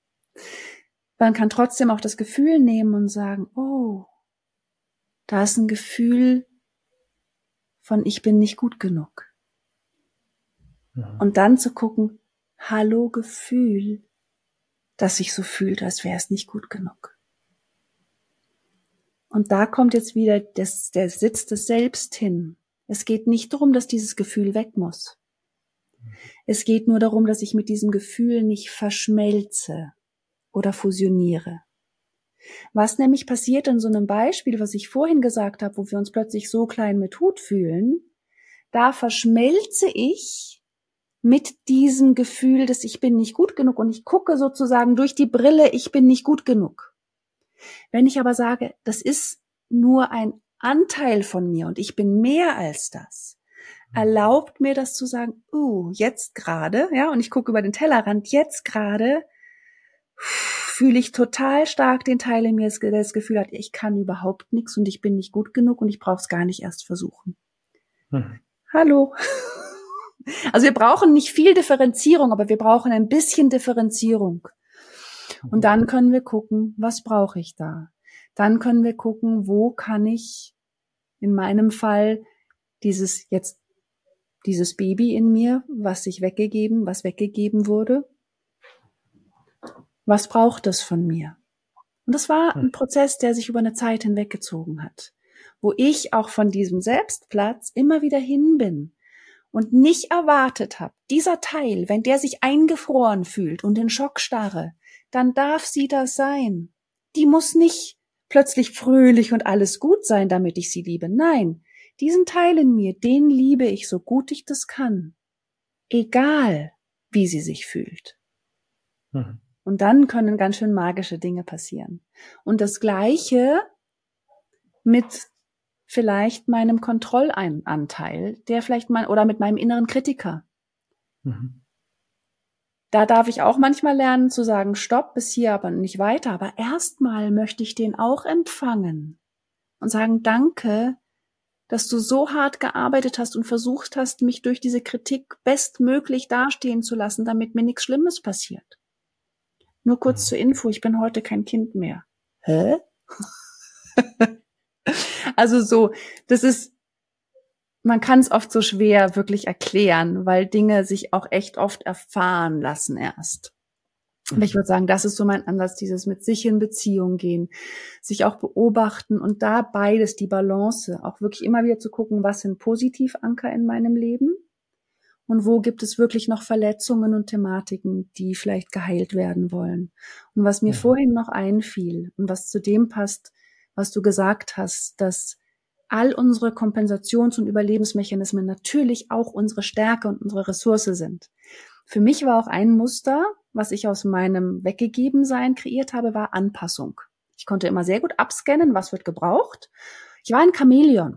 Man kann trotzdem auch das Gefühl nehmen und sagen, oh, da ist ein Gefühl von ich bin nicht gut genug. Mhm. Und dann zu gucken, hallo Gefühl, das sich so fühlt, als wäre es nicht gut genug. Und da kommt jetzt wieder das, der Sitz des Selbst hin. Es geht nicht darum, dass dieses Gefühl weg muss. Es geht nur darum, dass ich mit diesem Gefühl nicht verschmelze oder fusioniere. Was nämlich passiert in so einem Beispiel, was ich vorhin gesagt habe, wo wir uns plötzlich so klein mit Hut fühlen, da verschmelze ich mit diesem Gefühl, dass ich bin nicht gut genug und ich gucke sozusagen durch die Brille, ich bin nicht gut genug. Wenn ich aber sage, das ist nur ein Anteil von mir und ich bin mehr als das, erlaubt mir das zu sagen, uh, jetzt gerade, ja, und ich gucke über den Tellerrand, jetzt gerade fühle ich total stark den Teil in mir, der das Gefühl hat, ich kann überhaupt nichts und ich bin nicht gut genug und ich brauche es gar nicht erst versuchen. Hm. Hallo. Also wir brauchen nicht viel Differenzierung, aber wir brauchen ein bisschen Differenzierung. Und dann können wir gucken, was brauche ich da? Dann können wir gucken, wo kann ich in meinem Fall dieses jetzt, dieses Baby in mir, was sich weggegeben, was weggegeben wurde, was braucht es von mir? Und das war ein Prozess, der sich über eine Zeit hinweggezogen hat, wo ich auch von diesem Selbstplatz immer wieder hin bin und nicht erwartet habe, dieser Teil, wenn der sich eingefroren fühlt und in Schockstarre, dann darf sie das sein. Die muss nicht plötzlich fröhlich und alles gut sein, damit ich sie liebe. Nein, diesen Teil in mir, den liebe ich so gut ich das kann. Egal, wie sie sich fühlt. Mhm. Und dann können ganz schön magische Dinge passieren. Und das Gleiche mit vielleicht meinem Kontrollanteil, der vielleicht mein, oder mit meinem inneren Kritiker. Mhm. Da darf ich auch manchmal lernen zu sagen, stopp, bis hier, aber nicht weiter. Aber erstmal möchte ich den auch empfangen und sagen, danke, dass du so hart gearbeitet hast und versucht hast, mich durch diese Kritik bestmöglich dastehen zu lassen, damit mir nichts Schlimmes passiert. Nur kurz zur Info, ich bin heute kein Kind mehr. Hä? Also so, das ist, man kann es oft so schwer wirklich erklären, weil Dinge sich auch echt oft erfahren lassen erst. Aber ich würde sagen, das ist so mein Ansatz, dieses mit sich in Beziehung gehen, sich auch beobachten und da beides, die Balance, auch wirklich immer wieder zu gucken, was sind Positivanker in meinem Leben und wo gibt es wirklich noch Verletzungen und Thematiken, die vielleicht geheilt werden wollen. Und was mir ja. vorhin noch einfiel und was zu dem passt, was du gesagt hast, dass all unsere Kompensations- und Überlebensmechanismen natürlich auch unsere Stärke und unsere Ressource sind. Für mich war auch ein Muster, was ich aus meinem Weggegebensein kreiert habe, war Anpassung. Ich konnte immer sehr gut abscannen, was wird gebraucht. Ich war ein Chamäleon.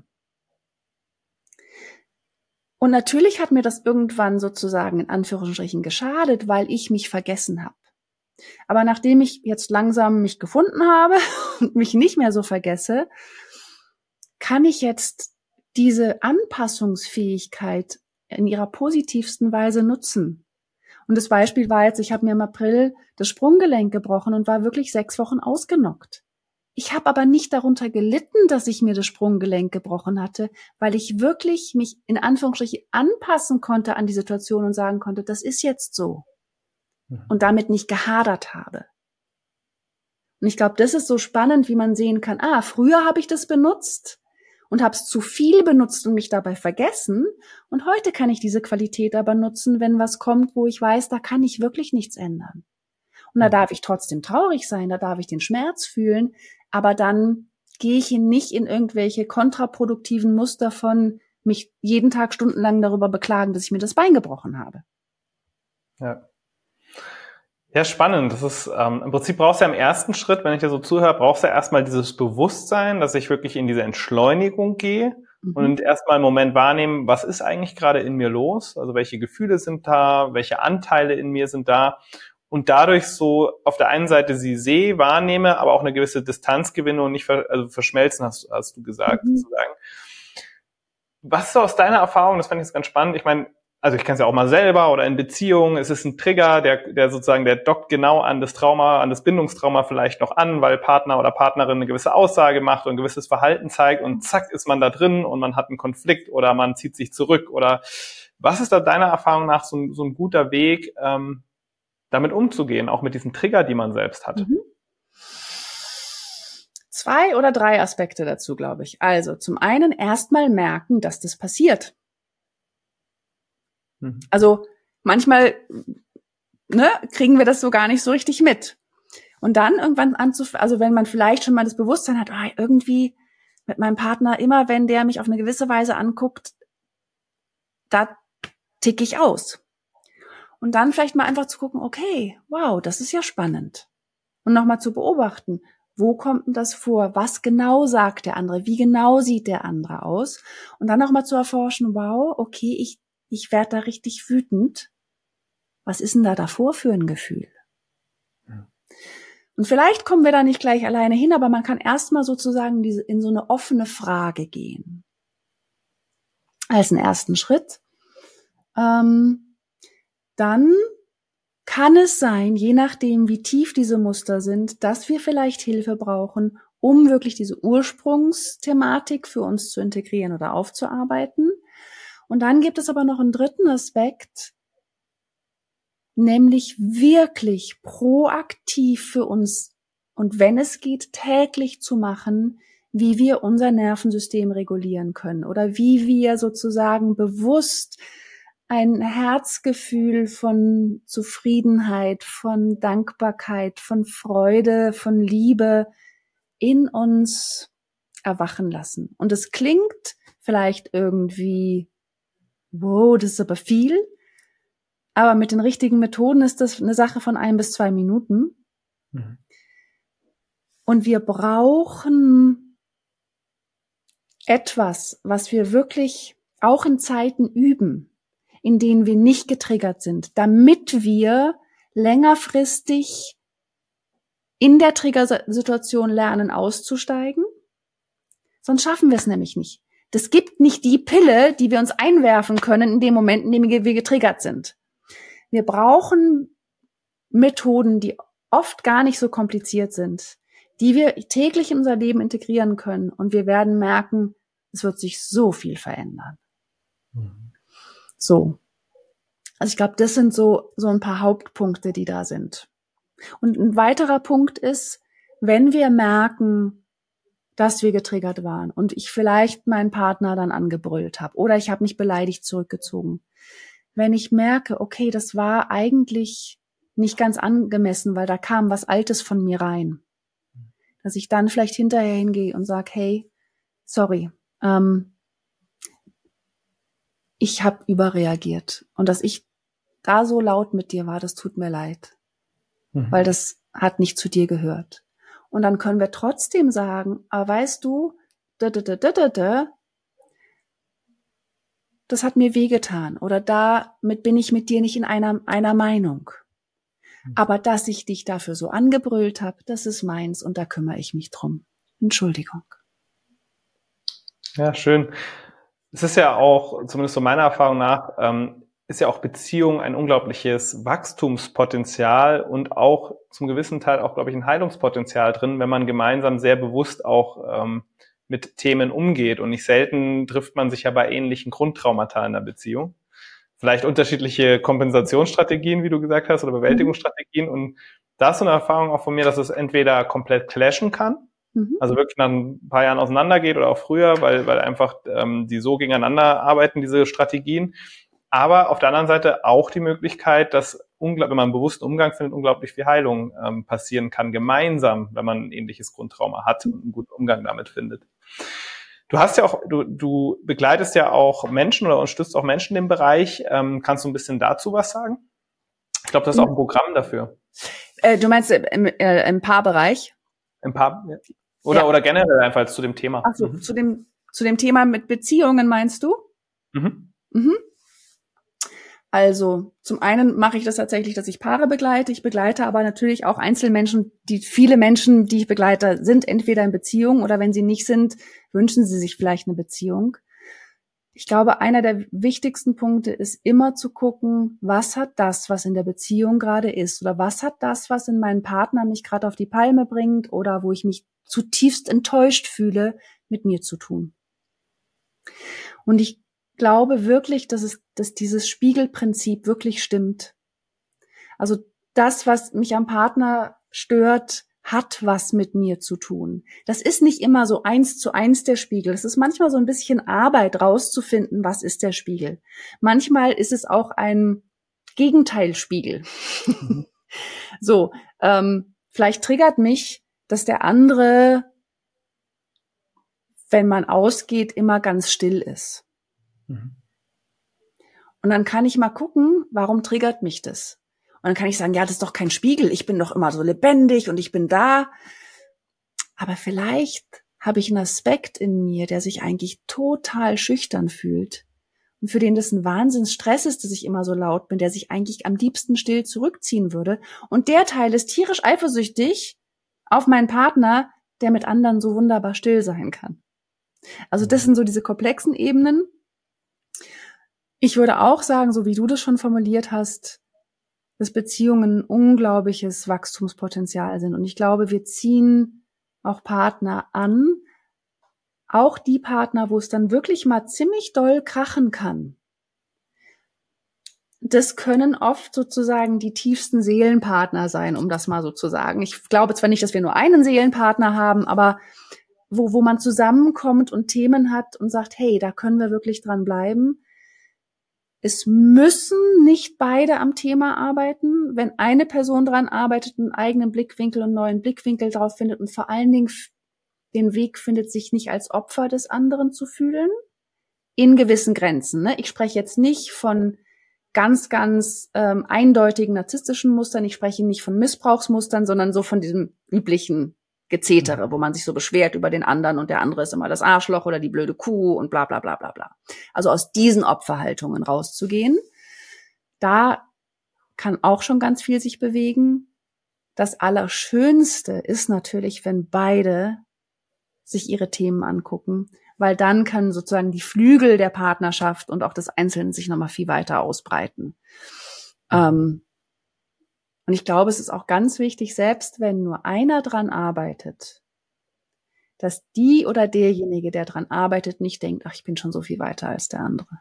Und natürlich hat mir das irgendwann sozusagen in Anführungsstrichen geschadet, weil ich mich vergessen habe. Aber nachdem ich jetzt langsam mich gefunden habe und mich nicht mehr so vergesse, kann ich jetzt diese Anpassungsfähigkeit in ihrer positivsten Weise nutzen. Und das Beispiel war jetzt, ich habe mir im April das Sprunggelenk gebrochen und war wirklich sechs Wochen ausgenockt. Ich habe aber nicht darunter gelitten, dass ich mir das Sprunggelenk gebrochen hatte, weil ich wirklich mich in Anführungsstrichen anpassen konnte an die Situation und sagen konnte, das ist jetzt so. Und damit nicht gehadert habe. Und ich glaube, das ist so spannend, wie man sehen kann, ah, früher habe ich das benutzt und habe es zu viel benutzt und mich dabei vergessen. Und heute kann ich diese Qualität aber nutzen, wenn was kommt, wo ich weiß, da kann ich wirklich nichts ändern. Und da darf ich trotzdem traurig sein, da darf ich den Schmerz fühlen, aber dann gehe ich nicht in irgendwelche kontraproduktiven Muster von mich jeden Tag stundenlang darüber beklagen, dass ich mir das Bein gebrochen habe. Ja. Ja, spannend. Das ist ähm, im Prinzip brauchst du ja im ersten Schritt, wenn ich dir so zuhöre, brauchst du ja erstmal dieses Bewusstsein, dass ich wirklich in diese Entschleunigung gehe mhm. und erstmal einen Moment wahrnehmen, was ist eigentlich gerade in mir los? Also welche Gefühle sind da, welche Anteile in mir sind da? Und dadurch so auf der einen Seite sie sehe, wahrnehme, aber auch eine gewisse Distanz gewinne und nicht ver- also verschmelzen, hast, hast du gesagt, mhm. sozusagen. Was so aus deiner Erfahrung, das fand ich jetzt ganz spannend, ich meine, also ich kenne es ja auch mal selber oder in Beziehungen, es ist ein Trigger, der, der sozusagen, der dockt genau an das Trauma, an das Bindungstrauma vielleicht noch an, weil Partner oder Partnerin eine gewisse Aussage macht und ein gewisses Verhalten zeigt und zack ist man da drin und man hat einen Konflikt oder man zieht sich zurück oder was ist da deiner Erfahrung nach so ein, so ein guter Weg, ähm, damit umzugehen, auch mit diesen Trigger, die man selbst hat? Mhm. Zwei oder drei Aspekte dazu, glaube ich. Also zum einen erstmal merken, dass das passiert. Also manchmal ne, kriegen wir das so gar nicht so richtig mit. Und dann irgendwann anzufangen, also wenn man vielleicht schon mal das Bewusstsein hat, ah, irgendwie mit meinem Partner, immer wenn der mich auf eine gewisse Weise anguckt, da tick ich aus. Und dann vielleicht mal einfach zu gucken, okay, wow, das ist ja spannend. Und nochmal zu beobachten, Wo kommt denn das vor? Was genau sagt der andere? Wie genau sieht der andere aus? Und dann auch mal zu erforschen, wow, okay, ich, ich werde da richtig wütend. Was ist denn da davor für ein Gefühl? Ja. Und vielleicht kommen wir da nicht gleich alleine hin, aber man kann erstmal sozusagen diese, in so eine offene Frage gehen. Als einen ersten Schritt. Ähm, dann kann es sein, je nachdem, wie tief diese Muster sind, dass wir vielleicht Hilfe brauchen, um wirklich diese Ursprungsthematik für uns zu integrieren oder aufzuarbeiten. Und dann gibt es aber noch einen dritten Aspekt, nämlich wirklich proaktiv für uns und wenn es geht, täglich zu machen, wie wir unser Nervensystem regulieren können oder wie wir sozusagen bewusst ein Herzgefühl von Zufriedenheit, von Dankbarkeit, von Freude, von Liebe in uns erwachen lassen. Und es klingt vielleicht irgendwie, wow, das ist aber viel, aber mit den richtigen Methoden ist das eine Sache von ein bis zwei Minuten. Mhm. Und wir brauchen etwas, was wir wirklich auch in Zeiten üben, in denen wir nicht getriggert sind, damit wir längerfristig in der Triggersituation lernen, auszusteigen. Sonst schaffen wir es nämlich nicht. Das gibt nicht die Pille, die wir uns einwerfen können in dem Moment, in dem wir getriggert sind. Wir brauchen Methoden, die oft gar nicht so kompliziert sind, die wir täglich in unser Leben integrieren können. Und wir werden merken, es wird sich so viel verändern. Mhm. So. Also ich glaube, das sind so, so ein paar Hauptpunkte, die da sind. Und ein weiterer Punkt ist, wenn wir merken, dass wir getriggert waren und ich vielleicht meinen Partner dann angebrüllt habe oder ich habe mich beleidigt zurückgezogen. Wenn ich merke, okay, das war eigentlich nicht ganz angemessen, weil da kam was Altes von mir rein, dass ich dann vielleicht hinterher hingehe und sage, hey, sorry, ähm, ich habe überreagiert und dass ich da so laut mit dir war, das tut mir leid, mhm. weil das hat nicht zu dir gehört. Und dann können wir trotzdem sagen, aber weißt du, da, da, da, da, da, das hat mir wehgetan oder damit bin ich mit dir nicht in einer, einer Meinung. Mhm. Aber dass ich dich dafür so angebrüllt habe, das ist meins und da kümmere ich mich drum. Entschuldigung. Ja, schön. Es ist ja auch, zumindest so meiner Erfahrung nach, ähm, ist ja auch Beziehung ein unglaubliches Wachstumspotenzial und auch zum gewissen Teil auch, glaube ich, ein Heilungspotenzial drin, wenn man gemeinsam sehr bewusst auch ähm, mit Themen umgeht. Und nicht selten trifft man sich ja bei ähnlichen Grundtraumata in der Beziehung. Vielleicht unterschiedliche Kompensationsstrategien, wie du gesagt hast, oder Bewältigungsstrategien. Und da ist so eine Erfahrung auch von mir, dass es entweder komplett clashen kann, also wirklich nach ein paar Jahren auseinandergeht oder auch früher, weil weil einfach ähm, die so gegeneinander arbeiten, diese Strategien. Aber auf der anderen Seite auch die Möglichkeit, dass, ungl- wenn man einen bewussten Umgang findet, unglaublich viel Heilung ähm, passieren kann, gemeinsam, wenn man ein ähnliches Grundtrauma hat und einen guten Umgang damit findet. Du hast ja auch, du, du begleitest ja auch Menschen oder unterstützt auch Menschen im Bereich. Ähm, kannst du ein bisschen dazu was sagen? Ich glaube, das ist auch ein Programm dafür. Äh, du meinst im, äh, im Paarbereich? Im Paar, ja. Oder, ja. oder generell einfach zu dem Thema. Ach so, mhm. zu dem, zu dem Thema mit Beziehungen meinst du? Mhm. Mhm. Also, zum einen mache ich das tatsächlich, dass ich Paare begleite. Ich begleite aber natürlich auch Einzelmenschen. Die viele Menschen, die ich begleite, sind entweder in Beziehung oder wenn sie nicht sind, wünschen sie sich vielleicht eine Beziehung. Ich glaube, einer der wichtigsten Punkte ist immer zu gucken, was hat das, was in der Beziehung gerade ist, oder was hat das, was in meinen Partner mich gerade auf die Palme bringt oder wo ich mich zutiefst enttäuscht fühle, mit mir zu tun. Und ich glaube wirklich, dass es, dass dieses Spiegelprinzip wirklich stimmt. Also das, was mich am Partner stört, hat was mit mir zu tun. Das ist nicht immer so eins zu eins der Spiegel. Es ist manchmal so ein bisschen Arbeit rauszufinden, was ist der Spiegel. Manchmal ist es auch ein Gegenteilspiegel. Mhm. So, ähm, vielleicht triggert mich, dass der andere, wenn man ausgeht, immer ganz still ist. Mhm. Und dann kann ich mal gucken, warum triggert mich das? Und dann kann ich sagen, ja, das ist doch kein Spiegel. Ich bin doch immer so lebendig und ich bin da. aber vielleicht habe ich einen Aspekt in mir, der sich eigentlich total schüchtern fühlt und für den das ein Wahnsinnsstress ist, dass ich immer so laut bin, der sich eigentlich am liebsten still zurückziehen würde. Und der Teil ist tierisch eifersüchtig auf meinen Partner, der mit anderen so wunderbar still sein kann. Also das sind so diese komplexen Ebenen. Ich würde auch sagen, so wie du das schon formuliert hast, dass Beziehungen ein unglaubliches Wachstumspotenzial sind. Und ich glaube, wir ziehen auch Partner an, auch die Partner, wo es dann wirklich mal ziemlich doll krachen kann. Das können oft sozusagen die tiefsten Seelenpartner sein, um das mal so zu sagen. Ich glaube zwar nicht, dass wir nur einen Seelenpartner haben, aber wo, wo man zusammenkommt und Themen hat und sagt, hey, da können wir wirklich dran bleiben. Es müssen nicht beide am Thema arbeiten. Wenn eine Person dran arbeitet, einen eigenen Blickwinkel und einen neuen Blickwinkel drauf findet und vor allen Dingen den Weg findet, sich nicht als Opfer des anderen zu fühlen, in gewissen Grenzen. Ne? Ich spreche jetzt nicht von ganz, ganz ähm, eindeutigen narzisstischen Mustern. Ich spreche nicht von Missbrauchsmustern, sondern so von diesem üblichen Gezetere, wo man sich so beschwert über den anderen und der andere ist immer das Arschloch oder die blöde Kuh und bla bla bla bla bla. Also aus diesen Opferhaltungen rauszugehen, da kann auch schon ganz viel sich bewegen. Das Allerschönste ist natürlich, wenn beide sich ihre Themen angucken, weil dann kann sozusagen die Flügel der Partnerschaft und auch des Einzelnen sich nochmal viel weiter ausbreiten. Ähm, und ich glaube, es ist auch ganz wichtig, selbst wenn nur einer dran arbeitet, dass die oder derjenige, der dran arbeitet, nicht denkt, ach, ich bin schon so viel weiter als der andere.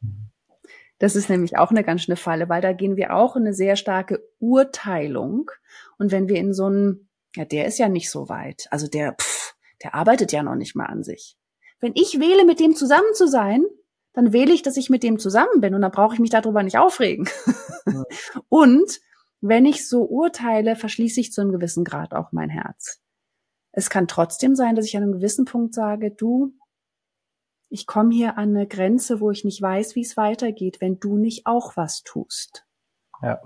Das ist nämlich auch eine ganz schöne Falle, weil da gehen wir auch in eine sehr starke Urteilung. Und wenn wir in so einem, ja, der ist ja nicht so weit, also der, pff, der arbeitet ja noch nicht mal an sich. Wenn ich wähle, mit dem zusammen zu sein, dann wähle ich, dass ich mit dem zusammen bin und dann brauche ich mich darüber nicht aufregen. Ja. Und wenn ich so urteile, verschließe ich zu einem gewissen Grad auch mein Herz. Es kann trotzdem sein, dass ich an einem gewissen Punkt sage, du, ich komme hier an eine Grenze, wo ich nicht weiß, wie es weitergeht, wenn du nicht auch was tust. Ja.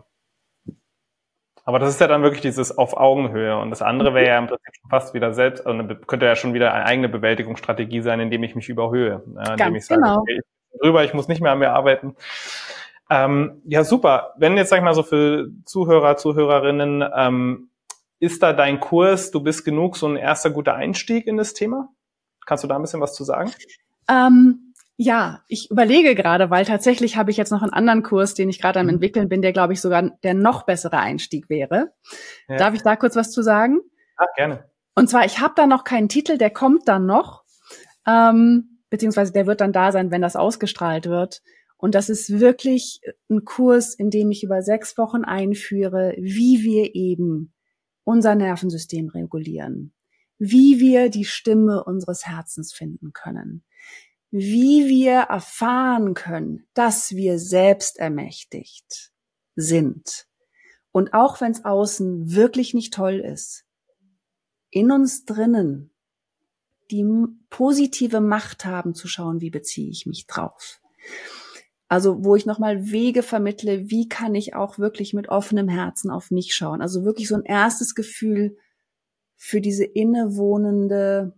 Aber das ist ja dann wirklich dieses auf Augenhöhe. Und das andere wäre ja im Prinzip schon fast wieder selbst, also könnte ja schon wieder eine eigene Bewältigungsstrategie sein, indem ich mich überhöhe. Ja, indem Ganz ich sage, genau. Okay, ich bin drüber, ich muss nicht mehr an mir arbeiten. Ähm, ja, super. Wenn jetzt, sag ich mal, so für Zuhörer, Zuhörerinnen, ähm, ist da dein Kurs, du bist genug, so ein erster guter Einstieg in das Thema? Kannst du da ein bisschen was zu sagen? Ähm, ja, ich überlege gerade, weil tatsächlich habe ich jetzt noch einen anderen Kurs, den ich gerade am entwickeln bin, der, glaube ich, sogar der noch bessere Einstieg wäre. Ja. Darf ich da kurz was zu sagen? Ja, gerne. Und zwar, ich habe da noch keinen Titel, der kommt dann noch, ähm, beziehungsweise der wird dann da sein, wenn das ausgestrahlt wird. Und das ist wirklich ein Kurs, in dem ich über sechs Wochen einführe, wie wir eben unser Nervensystem regulieren, wie wir die Stimme unseres Herzens finden können, wie wir erfahren können, dass wir selbstermächtigt sind. Und auch wenn es außen wirklich nicht toll ist, in uns drinnen die positive Macht haben zu schauen, wie beziehe ich mich drauf. Also wo ich nochmal Wege vermittle, wie kann ich auch wirklich mit offenem Herzen auf mich schauen. Also wirklich so ein erstes Gefühl für diese innewohnende,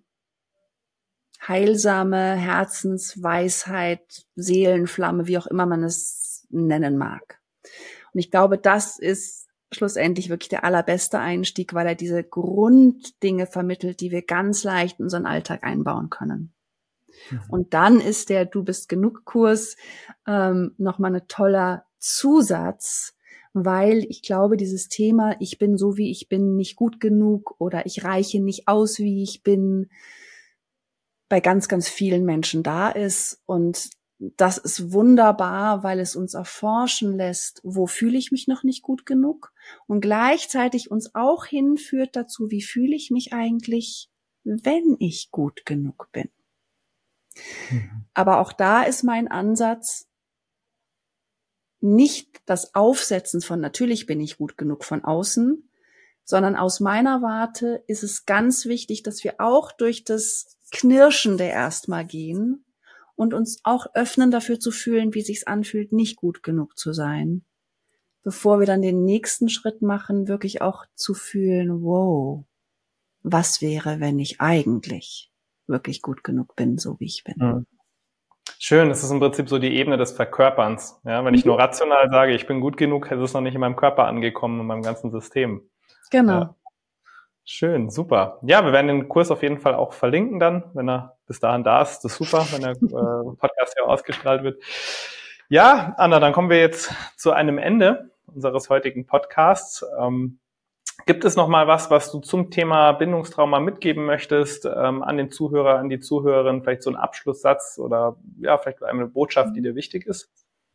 heilsame Herzensweisheit, Seelenflamme, wie auch immer man es nennen mag. Und ich glaube, das ist schlussendlich wirklich der allerbeste Einstieg, weil er diese Grunddinge vermittelt, die wir ganz leicht in unseren Alltag einbauen können. Mhm. Und dann ist der Du bist genug Kurs ähm, nochmal ein toller Zusatz, weil ich glaube, dieses Thema, ich bin so, wie ich bin, nicht gut genug oder ich reiche nicht aus, wie ich bin, bei ganz, ganz vielen Menschen da ist. Und das ist wunderbar, weil es uns erforschen lässt, wo fühle ich mich noch nicht gut genug und gleichzeitig uns auch hinführt dazu, wie fühle ich mich eigentlich, wenn ich gut genug bin. Mhm. Aber auch da ist mein Ansatz, nicht das Aufsetzen von natürlich bin ich gut genug von außen, sondern aus meiner Warte ist es ganz wichtig, dass wir auch durch das Knirschende erstmal gehen und uns auch öffnen, dafür zu fühlen, wie sich's anfühlt, nicht gut genug zu sein, bevor wir dann den nächsten Schritt machen, wirklich auch zu fühlen, wow, was wäre, wenn ich eigentlich wirklich gut genug bin, so wie ich bin. Mhm. Schön, das ist im Prinzip so die Ebene des Verkörperns. Ja, wenn ich nur rational sage, ich bin gut genug, ist es noch nicht in meinem Körper angekommen, in meinem ganzen System. Genau. Ja. Schön, super. Ja, wir werden den Kurs auf jeden Fall auch verlinken dann, wenn er bis dahin da ist. Das ist super, wenn der äh, Podcast ja ausgestrahlt wird. Ja, Anna, dann kommen wir jetzt zu einem Ende unseres heutigen Podcasts. Ähm, gibt es noch mal was, was du zum Thema Bindungstrauma mitgeben möchtest, ähm, an den Zuhörer, an die Zuhörerin, vielleicht so ein Abschlusssatz oder ja, vielleicht eine Botschaft, die dir wichtig ist?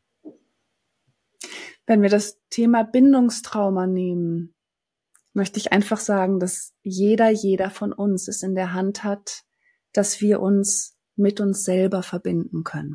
Wenn wir das Thema Bindungstrauma nehmen, möchte ich einfach sagen, dass jeder, jeder von uns es in der Hand hat, dass wir uns mit uns selber verbinden können.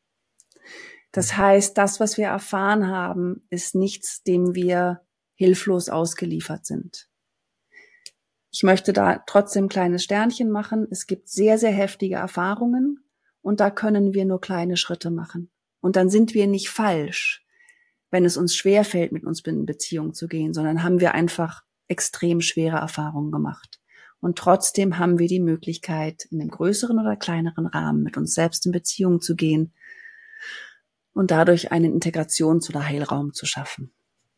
Das heißt, das, was wir erfahren haben, ist nichts, dem wir hilflos ausgeliefert sind. Ich möchte da trotzdem ein kleines Sternchen machen. Es gibt sehr, sehr heftige Erfahrungen und da können wir nur kleine Schritte machen. Und dann sind wir nicht falsch, wenn es uns schwerfällt, mit uns in Beziehung zu gehen, sondern haben wir einfach extrem schwere Erfahrungen gemacht. Und trotzdem haben wir die Möglichkeit, in einem größeren oder kleineren Rahmen mit uns selbst in Beziehung zu gehen und dadurch einen Integrations- oder Heilraum zu schaffen.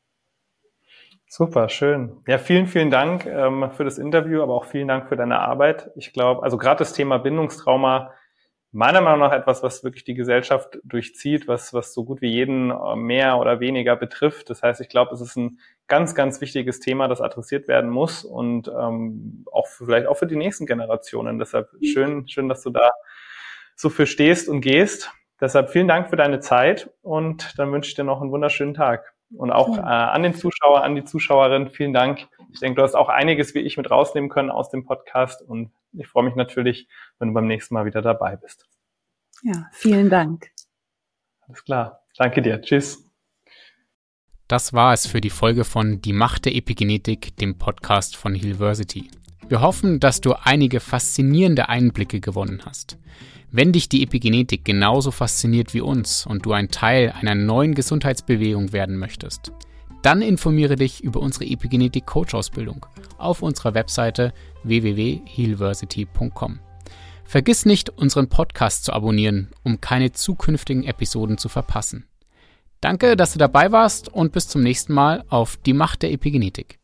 Super, schön. Ja, vielen, vielen Dank ähm, für das Interview, aber auch vielen Dank für deine Arbeit. Ich glaube, also gerade das Thema Bindungstrauma, meiner Meinung nach etwas, was wirklich die Gesellschaft durchzieht, was was so gut wie jeden mehr oder weniger betrifft. Das heißt, ich glaube, es ist ein ganz, ganz wichtiges Thema, das adressiert werden muss und ähm, auch vielleicht auch für die nächsten Generationen. Deshalb schön, schön, dass du da so für stehst und gehst. Deshalb vielen Dank für deine Zeit und dann wünsche ich dir noch einen wunderschönen Tag. Und auch äh, an den Zuschauer, an die Zuschauerin, vielen Dank. Ich denke, du hast auch einiges wie ich mit rausnehmen können aus dem Podcast und ich freue mich natürlich, wenn du beim nächsten Mal wieder dabei bist. Ja, vielen Dank. Alles klar. Danke dir. Tschüss. Das war es für die Folge von Die Macht der Epigenetik, dem Podcast von Healversity. Wir hoffen, dass du einige faszinierende Einblicke gewonnen hast. Wenn dich die Epigenetik genauso fasziniert wie uns und du ein Teil einer neuen Gesundheitsbewegung werden möchtest, dann informiere dich über unsere Epigenetik-Coach-Ausbildung auf unserer Webseite w w w punkt healversity punkt com. Vergiss nicht, unseren Podcast zu abonnieren, um keine zukünftigen Episoden zu verpassen. Danke, dass du dabei warst und bis zum nächsten Mal auf Die Macht der Epigenetik.